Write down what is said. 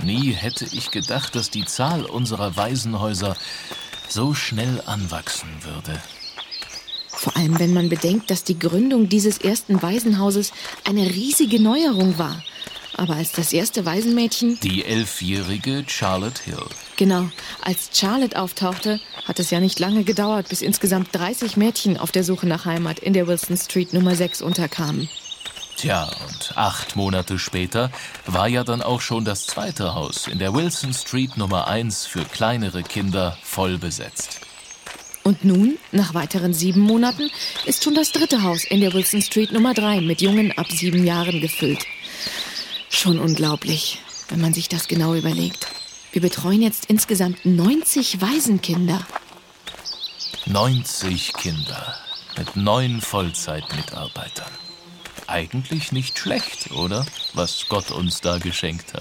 Nie hätte ich gedacht, dass die Zahl unserer Waisenhäuser so schnell anwachsen würde. Vor allem, wenn man bedenkt, dass die Gründung dieses ersten Waisenhauses eine riesige Neuerung war. Aber als das erste Waisenmädchen... Die 11-jährige Charlotte Hill. Genau, als Charlotte auftauchte, hat es ja nicht lange gedauert, bis insgesamt 30 Mädchen auf der Suche nach Heimat in der Wilson Street Nummer 6 unterkamen. Tja, und 8 Monate später war ja dann auch schon das zweite Haus in der Wilson Street Nummer 1 für kleinere Kinder voll besetzt. Und nun, nach weiteren 7 Monaten, ist schon das dritte Haus in der Wilson Street Nummer 3 mit Jungen ab 7 Jahren gefüllt. Schon unglaublich, wenn man sich das genau überlegt. Wir betreuen jetzt insgesamt 90 Waisenkinder. 90 Kinder mit 9 Vollzeitmitarbeitern. Eigentlich nicht schlecht, oder? Was Gott uns da geschenkt hat.